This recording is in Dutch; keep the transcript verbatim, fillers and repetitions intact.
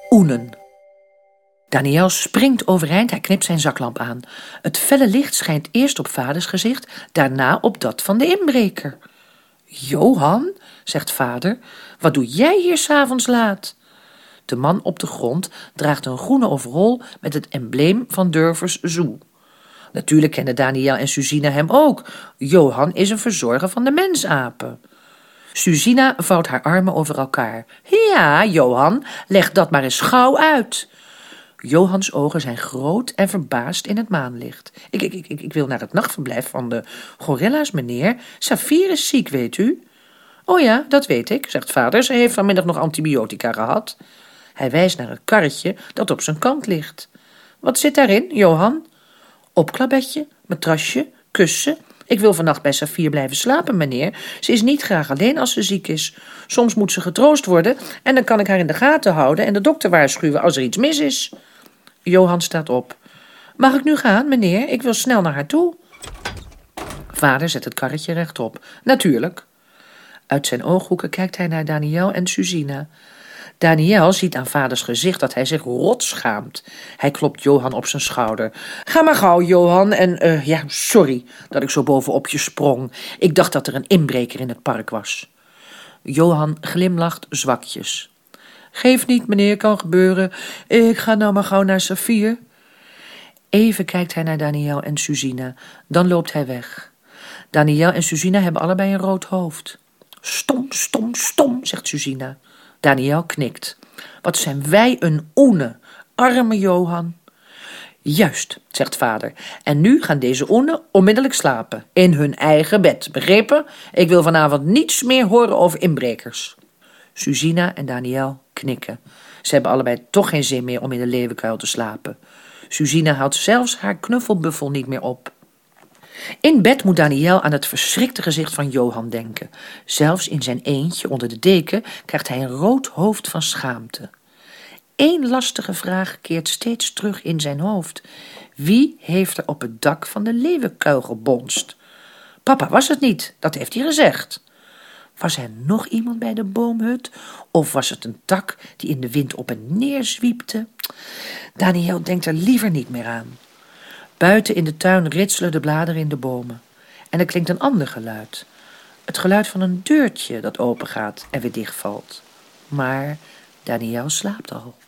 Oenen. Daniël springt overeind, hij knipt zijn zaklamp aan. Het felle licht schijnt eerst op vaders gezicht, daarna op dat van de inbreker. Johan, zegt vader, wat doe jij hier 's avonds laat? De man op de grond draagt een groene overrol met het embleem van Durvers Zoo. Natuurlijk kennen Daniël en Suzina hem ook. Johan is een verzorger van de mensapen. Suzina vouwt haar armen over elkaar. Ja, Johan, leg dat maar eens gauw uit. Johans ogen zijn groot en verbaasd in het maanlicht. Ik, ik, ik, ik wil naar het nachtverblijf van de gorilla's, meneer. Safir is ziek, weet u? Oh ja, dat weet ik, zegt vader. Ze heeft vanmiddag nog antibiotica gehad. Hij wijst naar het karretje dat op zijn kant ligt. Wat zit daarin, Johan? Opklapbedje, matrasje, kussen. Ik wil vannacht bij Safir blijven slapen, meneer. Ze is niet graag alleen als ze ziek is. Soms moet ze getroost worden en dan kan ik haar in de gaten houden en de dokter waarschuwen als er iets mis is. Johan staat op. Mag ik nu gaan, meneer? Ik wil snel naar haar toe. Vader zet het karretje rechtop. Natuurlijk. Uit zijn ooghoeken kijkt hij naar Daniël en Suzina. Daniël ziet aan vaders gezicht dat hij zich rot schaamt. Hij klopt Johan op zijn schouder. Ga maar gauw, Johan, en uh, ja, sorry dat ik zo bovenop je sprong. Ik dacht dat er een inbreker in het park was. Johan glimlacht zwakjes. Geef niet, meneer, kan gebeuren. Ik ga nou maar gauw naar Safir. Even kijkt hij naar Daniël en Suzina. Dan loopt hij weg. Daniël en Suzina hebben allebei een rood hoofd. Stom, stom, stom, zegt Suzina. Daniël knikt. Wat zijn wij een oene, arme Johan. Juist, zegt vader. En nu gaan deze oenen onmiddellijk slapen. In hun eigen bed, begrepen? Ik wil vanavond niets meer horen over inbrekers. Suzina en Daniël knikken. Ze hebben allebei toch geen zin meer om in de leeuwenkuil te slapen. Suzina haalt zelfs haar knuffelbuffel niet meer op. In bed moet Daniël aan het verschrikte gezicht van Johan denken. Zelfs in zijn eentje onder de deken krijgt hij een rood hoofd van schaamte. Eén lastige vraag keert steeds terug in zijn hoofd. Wie heeft er op het dak van de leeuwenkuil gebonst? Papa was het niet, dat heeft hij gezegd. Was er nog iemand bij de boomhut? Of was het een tak die in de wind op en neer zwiepte? Daniël denkt er liever niet meer aan. Buiten in de tuin ritselen de bladeren in de bomen. En er klinkt een ander geluid. Het geluid van een deurtje dat opengaat en weer dichtvalt. Maar Daniël slaapt al.